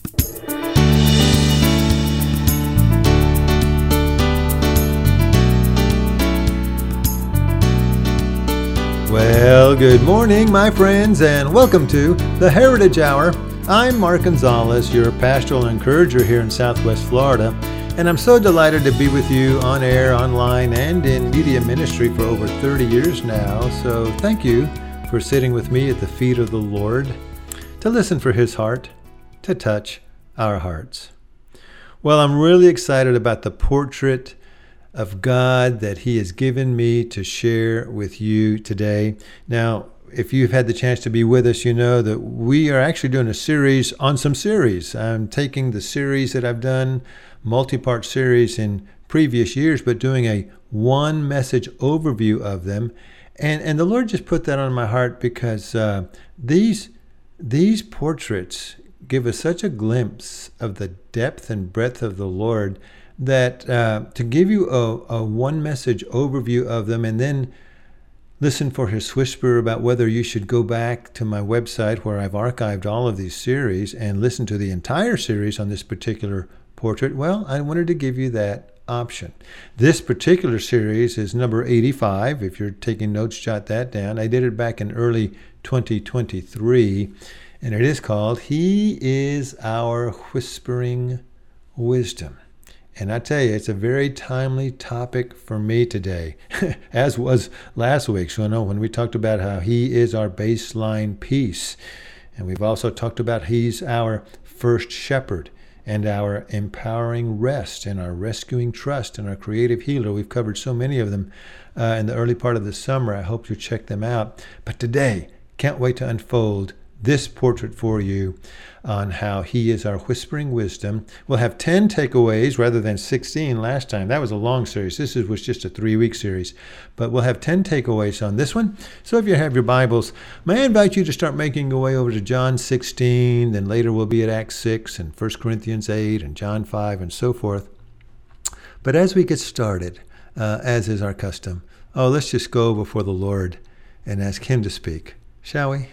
Well, good morning, my friends, and welcome to the Heritage Hour. I'm Mark Gonzalez, your pastoral encourager here in Southwest Florida, and I'm so delighted to be with you on air, online, and in media ministry for over 30 years now. So thank you for sitting with me at the feet of the Lord to listen for His heart, to touch our hearts. Well, I'm really excited about the portrait of God that He has given me to share with you today. Now, if you've had the chance to be with us, you know that we are actually doing a series on some series. I'm taking the series that I've done, multi-part series in previous years, but doing a one message overview of them. And the Lord just put that on my heart because these portraits give us such a glimpse of the depth and breadth of the Lord that to give you a one message overview of them and then listen for His whisper about whether you should go back to my website where I've archived all of these series and listen to the entire series on this particular portrait. Well, I wanted to give you that option. This particular series is number 85. If you're taking notes, jot that down. I did it back in early 2023, and it is called He is Our Whispering Wisdom. And I tell you, it's a very timely topic for me today, as was last week. So, when we talked about how He is our baseline peace, and we've also talked about He's our first shepherd and our empowering rest and our rescuing trust and our creative healer. We've covered so many of them in the early part of the summer. I hope you check them out. But today, can't wait to unfold this portrait for you on how He is our whispering wisdom. We'll have 10 takeaways rather than 16 last time. That was a long series. This was just a 3-week series. But we'll have 10 takeaways on this one. So if you have your Bibles, may I invite you to start making your way over to John 16, then later we'll be at Acts 6 and 1 Corinthians 8 and John 5 and so forth. But as we get started, as is our custom, let's just go before the Lord and ask Him to speak, shall we?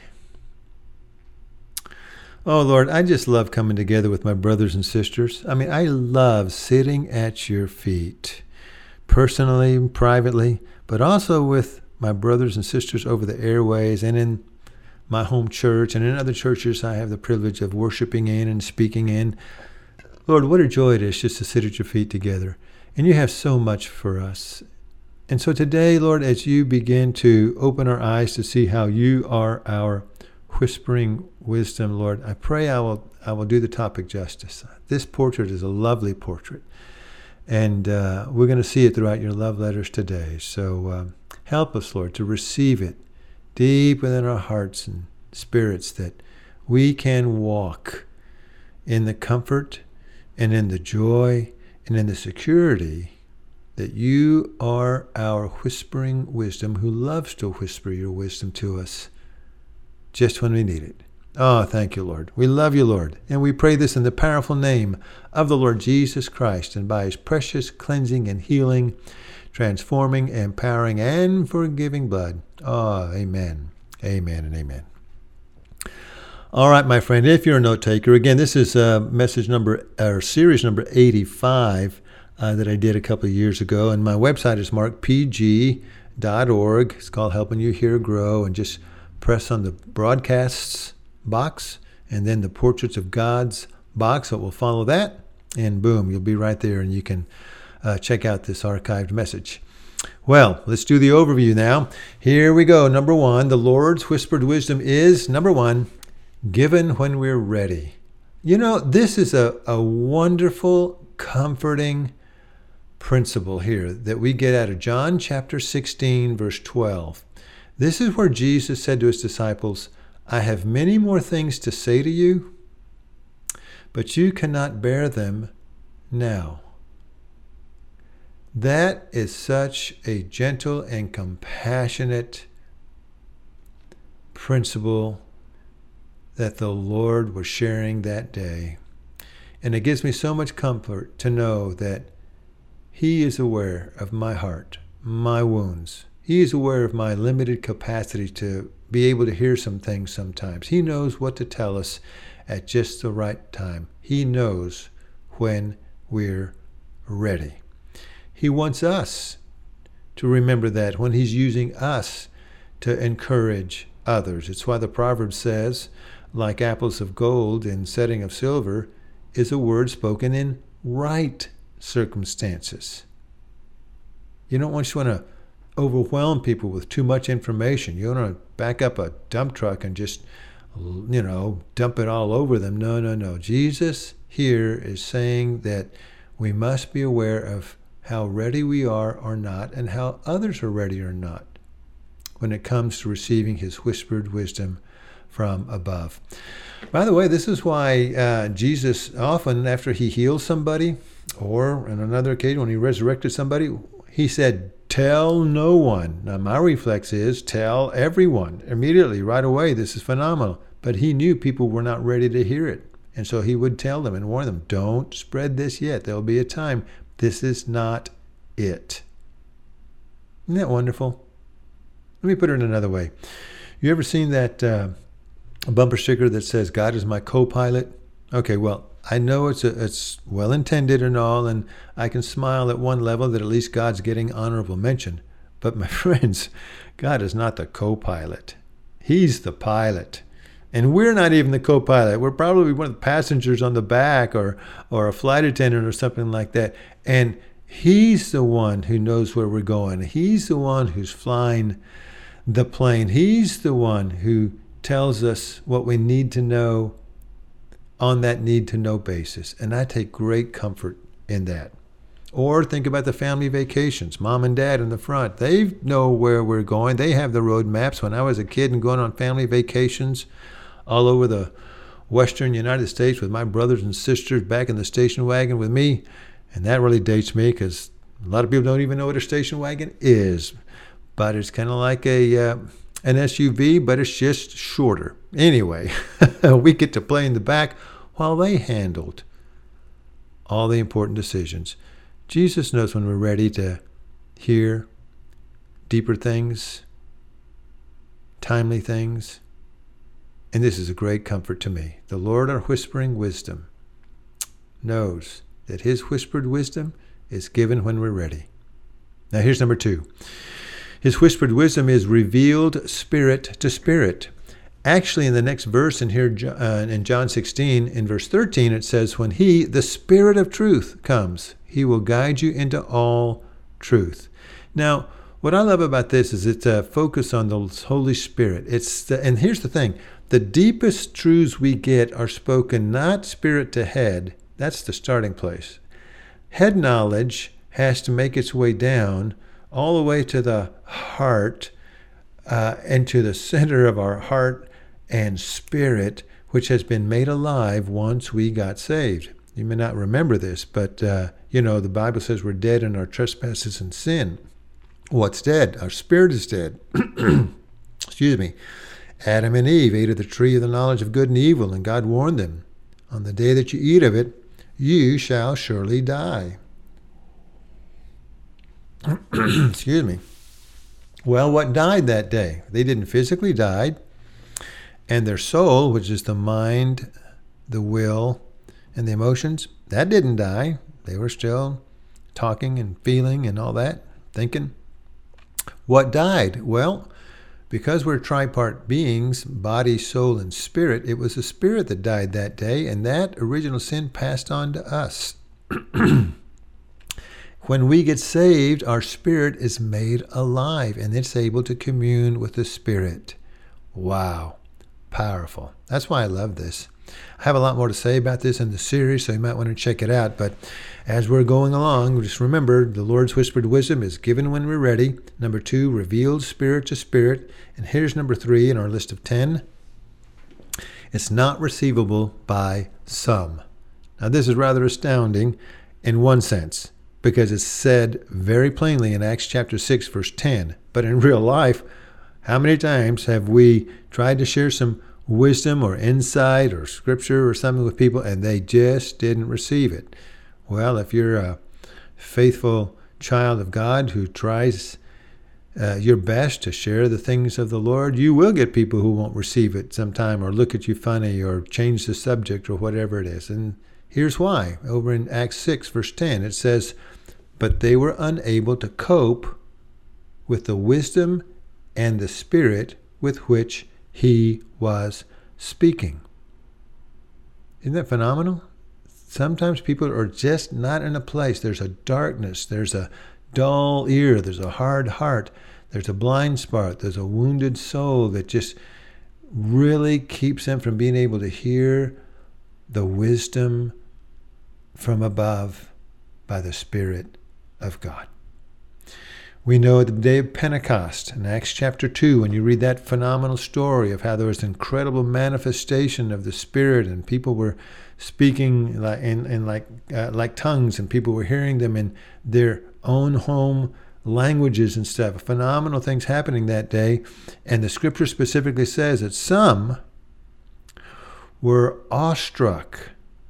Oh, Lord, I just love coming together with my brothers and sisters. I love sitting at your feet, personally, privately, but also with my brothers and sisters over the airways and in my home church and in other churches I have the privilege of worshiping in and speaking in. Lord, what a joy it is just to sit at your feet together. And you have so much for us. And so today, Lord, as you begin to open our eyes to see how you are our whispering wisdom, Lord, I pray I will do the topic justice. This portrait is a lovely portrait, and we're going to see it throughout your love letters today. So help us, Lord, to receive it deep within our hearts and spirits, that we can walk in the comfort and in the joy and in the security that you are our whispering wisdom, who loves to whisper your wisdom to us just when we need it. Oh, thank you, Lord. We love you, Lord. And we pray this in the powerful name of the Lord Jesus Christ, and by His precious cleansing and healing, transforming, empowering, and forgiving blood. Oh, amen. Amen and amen. All right, my friend, if you're a note taker, again, this is series number 85 that I did a couple of years ago. And my website is markpg.org. It's called Helping You Hear Grow. And just press on the broadcasts box and then the Portraits of God's box. It will follow that, and boom, you'll be right there, and you can check out this archived message. Well, let's do the overview now. Here we go. Number 1, the Lord's whispered wisdom is, number 1, given when we're ready. This is a wonderful, comforting principle here that we get out of John chapter 16, verse 12. This is where Jesus said to His disciples, I have many more things to say to you, but you cannot bear them now. That is such a gentle and compassionate principle that the Lord was sharing that day. And it gives me so much comfort to know that He is aware of my heart, my wounds. He is aware of my limited capacity to be able to hear some things sometimes. He knows what to tell us at just the right time. He knows when we're ready. He wants us to remember that when he's using us to encourage others. It's why the proverb says, like apples of gold in setting of silver, is a word spoken in right circumstances. You don't want to overwhelm people with too much information. You don't want to back up a dump truck and just, dump it all over them. No. Jesus here is saying that we must be aware of how ready we are or not, and how others are ready or not when it comes to receiving his whispered wisdom from above. By the way, this is why Jesus often, after he healed somebody, or on another occasion when he resurrected somebody, he said, tell no one. Now my reflex is tell everyone immediately, right away. This is phenomenal. But he knew people were not ready to hear it. And so he would tell them and warn them, don't spread this yet. There'll be a time. This is not it. Isn't that wonderful? Let me put it another way. You ever seen that bumper sticker that says, God is my co-pilot? Okay, well, I know it's well-intended and all, and I can smile at one level that at least God's getting honorable mention. But my friends, God is not the co-pilot. He's the pilot. And we're not even the co-pilot. We're probably one of the passengers on the back or a flight attendant or something like that. And he's the one who knows where we're going. He's the one who's flying the plane. He's the one who tells us what we need to know on that need-to-know basis. And I take great comfort in that. Or think about the family vacations. Mom and Dad in the front. They know where we're going. They have the road maps. When I was a kid and going on family vacations all over the western United States with my brothers and sisters back in the station wagon with me, and that really dates me because a lot of people don't even know what a station wagon is. But it's kind of like an SUV, but it's just shorter. Anyway, we get to play in the back while they handled all the important decisions. Jesus knows when we're ready to hear deeper things, timely things. And this is a great comfort to me. The Lord, our whispering wisdom, knows that his whispered wisdom is given when we're ready. Now here's number 2. His whispered wisdom is revealed spirit to spirit. Actually, in the next verse in here, in John 16, in verse 13, it says, when he, the Spirit of truth, comes, he will guide you into all truth. Now, what I love about this is it's a focus on the Holy Spirit. And here's the thing. The deepest truths we get are spoken not spirit to head. That's the starting place. Head knowledge has to make its way down all the way to the heart and to the center of our heart and spirit, which has been made alive once we got saved. You may not remember this, but the Bible says we're dead in our trespasses and sin. What's dead? Our spirit is dead. Excuse me. Adam and Eve ate of the tree of the knowledge of good and evil, and God warned them, on the day that you eat of it, you shall surely die. Excuse me. Well, what died that day? They didn't physically die, and their soul, which is the mind, the will, and the emotions, that didn't die. They were still talking and feeling and all that, thinking. What died? Well, because we're tripart beings, body, soul, and spirit, it was the spirit that died that day, and that original sin passed on to us. When we get saved, our spirit is made alive, and it's able to commune with the Spirit. Wow. Powerful. That's why I love this. I have a lot more to say about this in the series, so you might want to check it out. But as we're going along, just remember, the Lord's whispered wisdom is given when we're ready. Number 2, revealed spirit to spirit. And here's number 3 in our list of 10. It's not receivable by some. Now, this is rather astounding in one sense, because it's said very plainly in Acts chapter 6, verse 10. But in real life, how many times have we tried to share some wisdom or insight or scripture or something with people and they just didn't receive it? Well, if you're a faithful child of God who tries your best to share the things of the Lord, you will get people who won't receive it sometime or look at you funny or change the subject or whatever it is. And here's why. Over in Acts 6, verse 10, it says, "But they were unable to cope with the wisdom and the spirit with which he was speaking." Isn't that phenomenal? Sometimes people are just not in a place. There's a darkness. There's a dull ear. There's a hard heart. There's a blind spot. There's a wounded soul that just really keeps them from being able to hear the wisdom from above by the Spirit of God. We know at the day of Pentecost, in Acts chapter 2, when you read that phenomenal story of how there was incredible manifestation of the Spirit and people were speaking like tongues and people were hearing them in their own home languages and stuff. Phenomenal things happening that day. And the scripture specifically says that some were awestruck.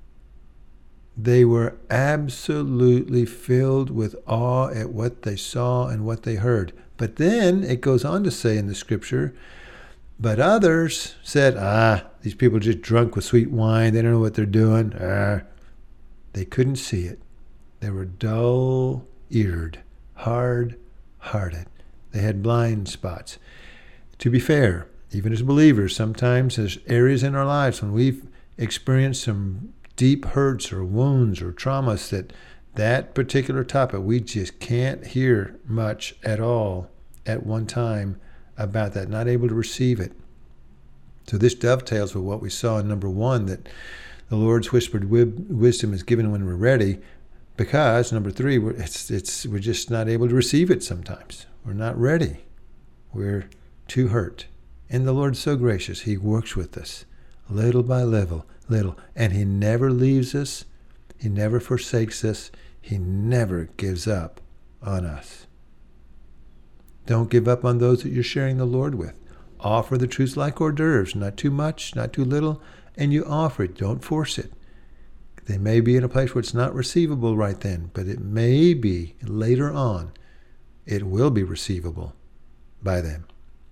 They were absolutely filled with awe at what they saw and what they heard. But then it goes on to say in the scripture, but others said, these people are just drunk with sweet wine. They don't know what they're doing. They couldn't see it. They were dull-eared, hard-hearted. They had blind spots. To be fair, even as believers, sometimes there's areas in our lives when we've experienced some deep hurts or wounds or traumas that particular topic, we just can't hear much at all at one time about that, not able to receive it. So this dovetails with what we saw in number 1, that the Lord's whispered wisdom is given when we're ready, because number 3, we're just not able to receive it sometimes. We're not ready. We're too hurt. And the Lord's so gracious. He works with us little by little. And he never leaves us. He never forsakes us. He never gives up on us. Don't give up on those that you're sharing the Lord with. Offer the truth like hors d'oeuvres, not too much, not too little, and you offer it. Don't force it. They may be in a place where it's not receivable right then, but it may be later on. It will be receivable by them.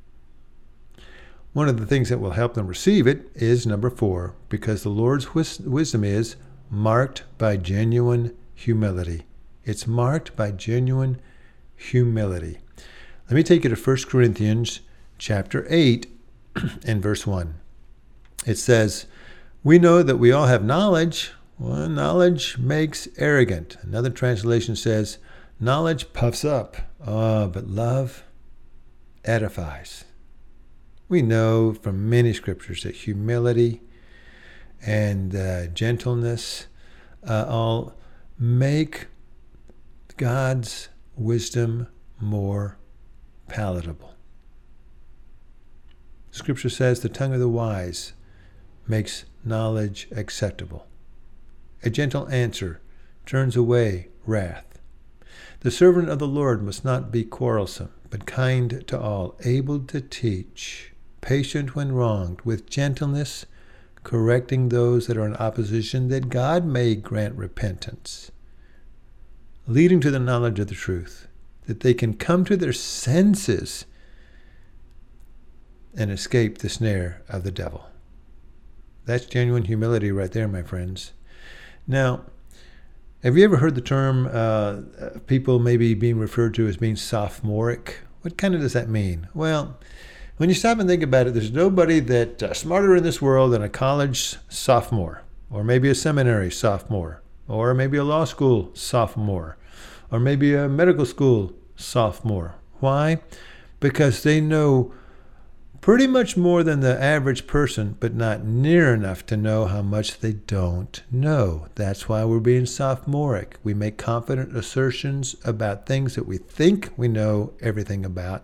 One of the things that will help them receive it is number 4, because the Lord's wisdom is marked by genuine humility. It's marked by genuine humility. Let me take you to 1 Corinthians chapter 8 and verse 1. It says, "We know that we all have knowledge. Well, knowledge makes arrogant." Another translation says, "Knowledge puffs up, but love edifies." We know from many scriptures that humility and gentleness all make God's wisdom more palatable. Scripture says the tongue of the wise makes knowledge acceptable. A gentle answer turns away wrath. The servant of the Lord must not be quarrelsome, but kind to all, able to teach, patient when wronged, with gentleness, correcting those that are in opposition, that God may grant repentance, leading to the knowledge of the truth, that they can come to their senses and escape the snare of the devil. That's genuine humility right there, my friends. Now, have you ever heard the term people maybe being referred to as being sophomoric? What kind of does that mean? Well, when you stop and think about it, there's nobody that's smarter in this world than a college sophomore, or maybe a seminary sophomore, or maybe a law school sophomore, or maybe a medical school sophomore. Why? Because they know pretty much more than the average person, but not near enough to know how much they don't know. That's why we're being sophomoric. We make confident assertions about things that we think we know everything about,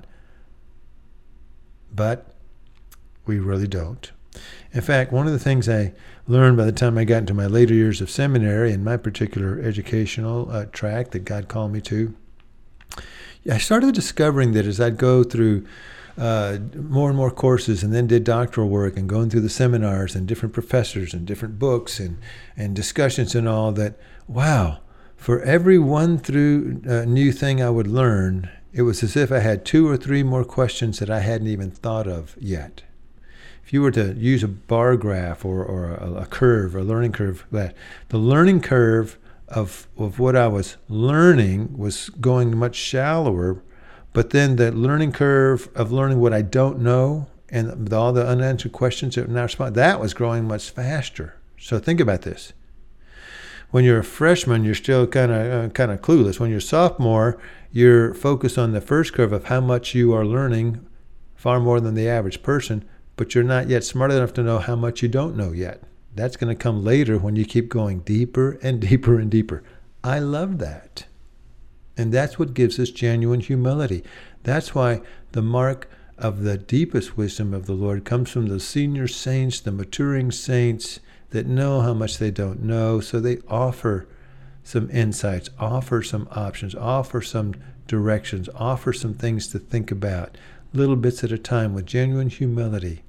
but we really don't. In fact, one of the things I learned by the time I got into my later years of seminary in my particular educational track that God called me to, I started discovering that as I'd go through more and more courses and then did doctoral work and going through the seminars and different professors and different books and discussions and all that, wow, for every one through new thing I would learn, It was as if I had 2 or 3 more questions that I hadn't even thought of yet. If you were to use a bar graph or a curve, a learning curve, the learning curve of what I was learning was going much shallower, but then the learning curve of learning what I don't know and all the unanswered questions that now respond, that was growing much faster. So think about this. When you're a freshman, you're still kind of clueless. When you're a sophomore, you're focused on the first curve of how much you are learning, far more than the average person, but you're not yet smart enough to know how much you don't know yet. That's going to come later when you keep going deeper and deeper and deeper. I love that. And that's what gives us genuine humility. That's why the mark of the deepest wisdom of the Lord comes from the senior saints, the maturing saints that know how much they don't know. So they offer some insights, offer some options, offer some directions, offer some things to think about, little bits at a time with genuine humility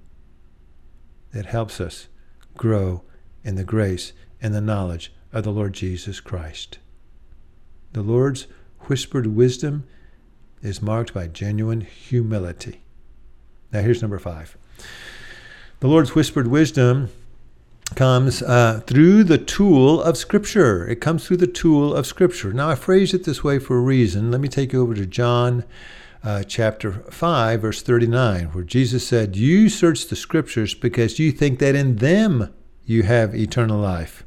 that helps us grow in the grace and the knowledge of the Lord Jesus Christ. The Lord's whispered wisdom is marked by genuine humility. Now here's number 5. The Lord's whispered wisdom comes through the tool of Scripture. It comes through the tool of Scripture. Now I phrase it this way for a reason. Let me take you over to John chapter 5, verse 39, where Jesus said, "You search the Scriptures because you think that in them you have eternal life.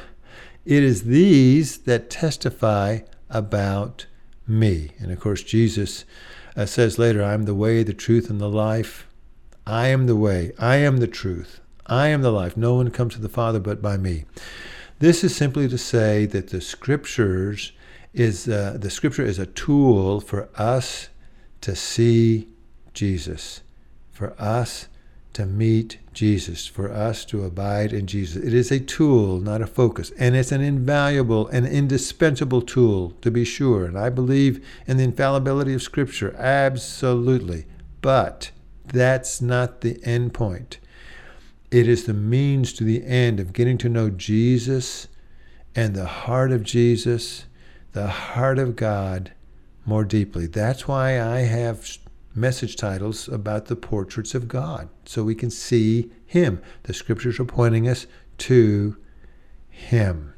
It is these that testify about me." And of course, Jesus says later, "I am the way, the truth, and the life. I am the way. I am the truth. I am the life. No one comes to the Father but by me." This is simply to say that the Scripture is a tool for us to see Jesus, for us to meet Jesus, for us to abide in Jesus. It is a tool, not a focus. And it's an invaluable and indispensable tool, to be sure. And I believe in the infallibility of Scripture, absolutely. But that's not the end point. It is the means to the end of getting to know Jesus and the heart of Jesus, the heart of God, more deeply. That's why I have message titles about the portraits of God, so we can see Him. The Scriptures are pointing us to Him.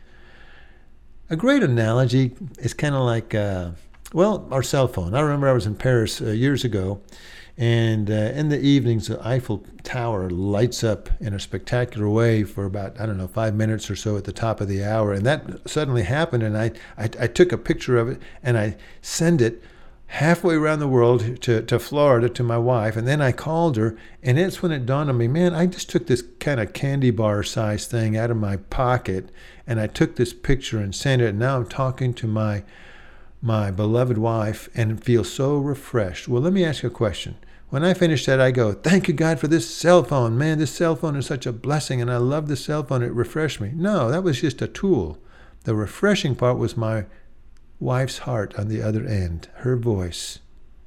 A great analogy is kind of like, our cell phone. I remember I was in Paris years ago, and in the evenings, the Eiffel Tower lights up in a spectacular way for about, 5 minutes or so at the top of the hour. And that suddenly happened, and I took a picture of it, and I sent it halfway around the world to Florida to my wife. And then I called her, and it's when it dawned on me, man, I just took this kind of candy bar size thing out of my pocket, and I took this picture and sent it. And now I'm talking to my beloved wife and feel so refreshed. Well, let me ask you a question. When I finish that, I go, thank you, God, for this cell phone. Man, this cell phone is such a blessing, and I love this cell phone. It refreshed me. No, that was just a tool. The refreshing part was my wife's heart on the other end, her voice.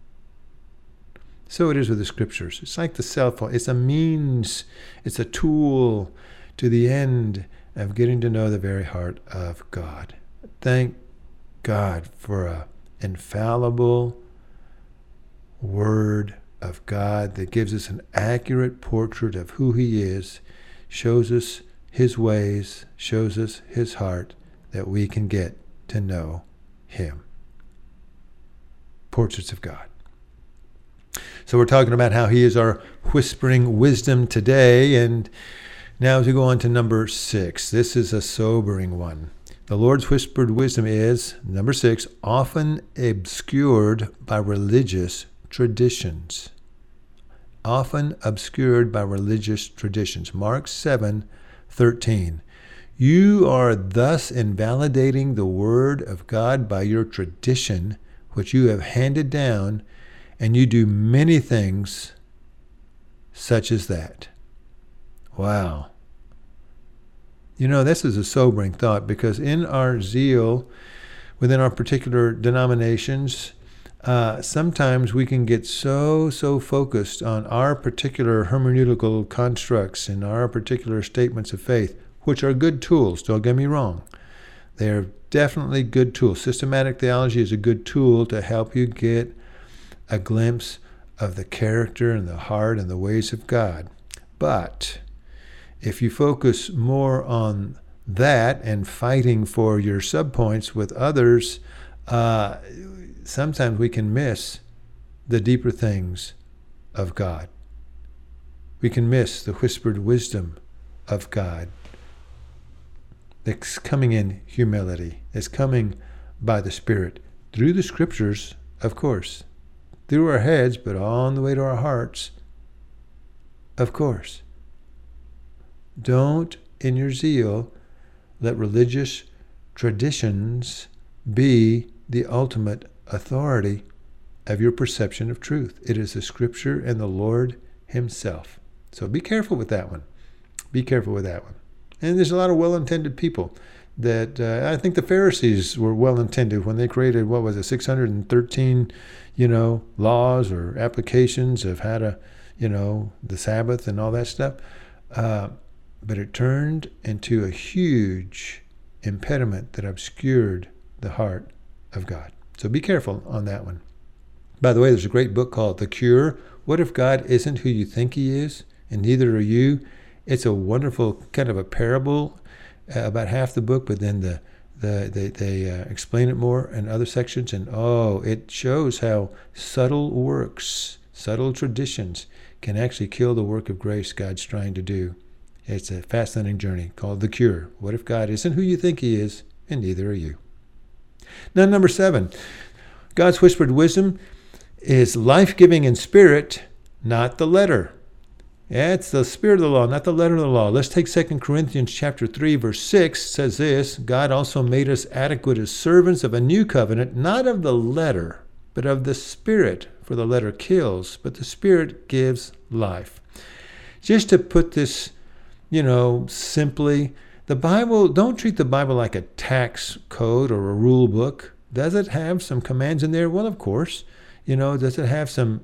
So it is with the Scriptures. It's like the cell phone. It's a means, it's a tool to the end of getting to know the very heart of God. Thank God for an infallible Word of God that gives us an accurate portrait of who He is, shows us His ways, shows us His heart, that we can get to know Him. Portraits of God. So we're talking about how He is our whispering wisdom today, and now as we go on to number 6, this is a sobering one. The Lord's whispered wisdom is, number 6, often obscured by religious traditions. Often obscured by religious traditions. Mark 7:13. You are thus invalidating the word of God by your tradition, which you have handed down, and you do many things such as that. Wow. This is a sobering thought, because in our zeal within our particular denominations, sometimes we can get so focused on our particular hermeneutical constructs and our particular statements of faith, which are good tools, don't get me wrong. They're definitely good tools. Systematic theology is a good tool to help you get a glimpse of the character and the heart and the ways of God. But if you focus more on that and fighting for your subpoints with others, sometimes we can miss the deeper things of God. We can miss the whispered wisdom of God that's coming in humility. It's coming by the Spirit, through the Scriptures, of course, through our heads, but on the way to our hearts, of course. Don't, in your zeal, let religious traditions be the ultimate authority of your perception of truth. It is the Scripture and the Lord Himself. So be careful with that one. Be careful with that one. And there's a lot of well-intended people that I think the Pharisees were well-intended when they created, 613, laws or applications of how to, the Sabbath and all that stuff. But it turned into a huge impediment that obscured the heart of God. So be careful on that one. By the way, there's a great book called The Cure. What if God isn't who you think He is, and neither are you? It's a wonderful kind of a parable, about half the book, but then they explain it more in other sections, and it shows how subtle works, subtle traditions can actually kill the work of grace God's trying to do. It's a fascinating journey called The Cure. What if God isn't who you think He is, and neither are you? Now, number 7, God's whispered wisdom is life-giving in spirit, not the letter. Yeah, it's the spirit of the law, not the letter of the law. Let's take 2 Corinthians chapter 3, verse 6, says this: God also made us adequate as servants of a new covenant, not of the letter, but of the Spirit. For the letter kills, but the Spirit gives life. Just to put this, simply, the Bible, don't treat the Bible like a tax code or a rule book. Does it have some commands in there? Well, of course. Does it have some,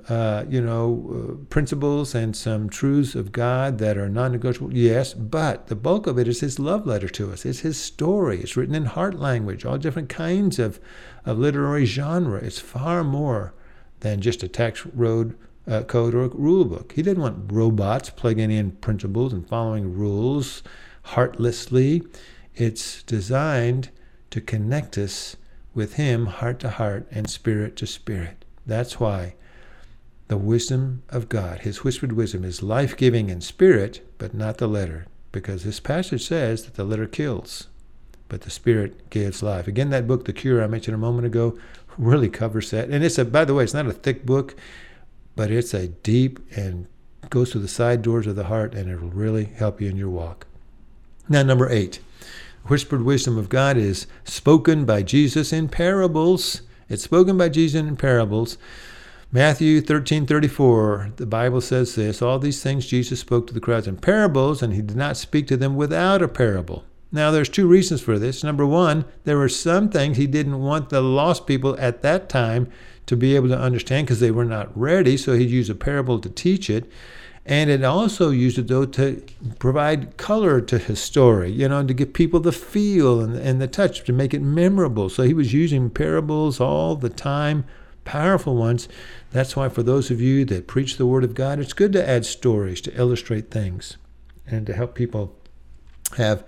principles and some truths of God that are non-negotiable? Yes, but the bulk of it is His love letter to us. It's His story. It's written in heart language, all different kinds of literary genre. It's far more than just a tax code or a rule book. He didn't want robots plugging in principles and following rules heartlessly. It's designed to connect us with Him heart to heart and spirit to spirit. That's why the wisdom of God, His whispered wisdom, is life-giving in spirit, but not the letter. Because this passage says that the letter kills, but the Spirit gives life. Again, that book, The Cure, I mentioned a moment ago, really covers that. And by the way, it's not a thick book, but it's a deep and goes to the side doors of the heart, and it will really help you in your walk. Now, number 8. Whispered wisdom of God is spoken by Jesus in parables. It's spoken by Jesus in parables. Matthew 13:34, the Bible says this: all these things Jesus spoke to the crowds in parables, and He did not speak to them without a parable. Now, there's 2 reasons for this. Number 1, there were some things He didn't want the lost people at that time to be able to understand because they were not ready, so He'd use a parable to teach it. And it also used it, though, to provide color to His story, and to give people the feel and the touch, to make it memorable. So He was using parables all the time, powerful ones. That's why for those of you that preach the Word of God, it's good to add stories to illustrate things and to help people have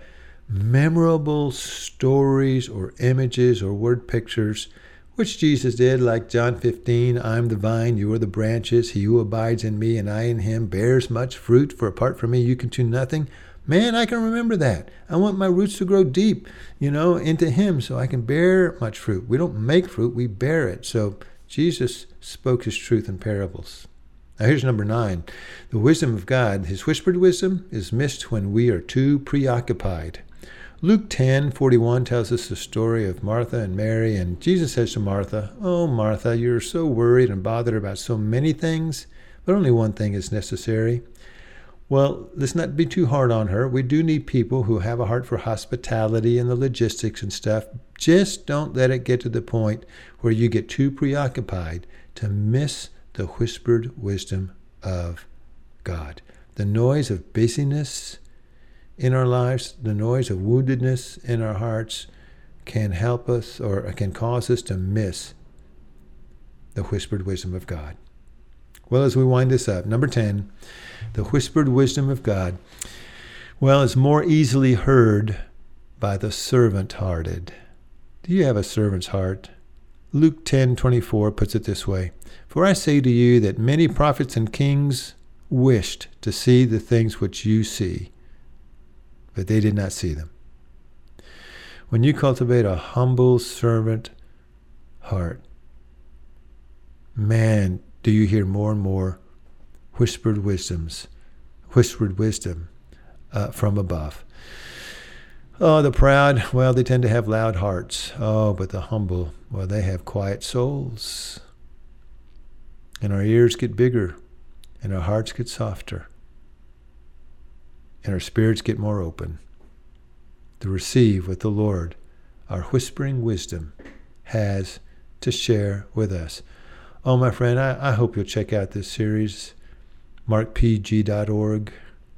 memorable stories or images or word pictures, which Jesus did, like John 15, I'm the vine, you are the branches. He who abides in me and I in him bears much fruit, for apart from me you can do nothing. Man, I can remember that. I want my roots to grow deep, into Him so I can bear much fruit. We don't make fruit, we bear it. So Jesus spoke His truth in parables. Now here's number 9. The wisdom of God, His whispered wisdom, is missed when we are too preoccupied. Luke 10:41 tells us the story of Martha and Mary, and Jesus says to Martha, "Oh, Martha, you're so worried and bothered about so many things, but only one thing is necessary." Well, let's not be too hard on her. We do need people who have a heart for hospitality and the logistics and stuff. Just don't let it get to the point where you get too preoccupied to miss the whispered wisdom of God. The noise of busyness in our lives, the noise of woundedness in our hearts, can help us or can cause us to miss the whispered wisdom of God. Well, as we wind this up, number 10, the whispered wisdom of God, well, is more easily heard by the servant-hearted. Do you have a servant's heart? Luke 10:24 puts it this way, "For I say to you that many prophets and kings wished to see the things which you see, but they did not see them." When you cultivate a humble servant heart, man, do you hear more and more whispered wisdom from above. Oh, the proud, well, they tend to have loud hearts. Oh, but the humble, well, they have quiet souls. And our ears get bigger, and our hearts get softer, and our spirits get more open to receive what the Lord, our whispering wisdom, has to share with us. Oh, my friend, I hope you'll check out this series, markpg.org,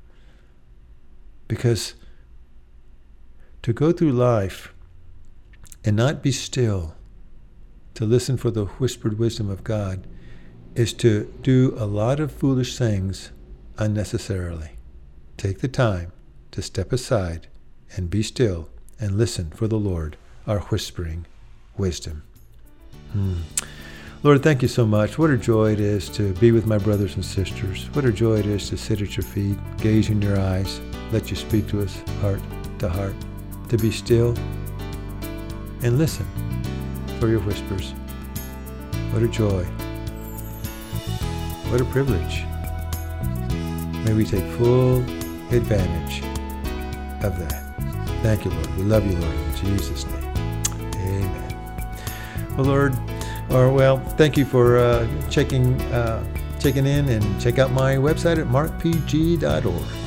because to go through life and not be still, to listen for the whispered wisdom of God, is to do a lot of foolish things unnecessarily. Take the time to step aside and be still and listen for the Lord, our whispering wisdom. Lord, thank you so much. What a joy it is to be with my brothers and sisters. What a joy it is to sit at your feet, gaze in your eyes, let you speak to us heart to heart, to be still and listen for your whispers. What a joy. What a privilege. May we take full advantage of that. Thank you, Lord. We love you, Lord, in Jesus' name. Amen. Well, Lord, thank you for checking in, and check out my website at markpg.org.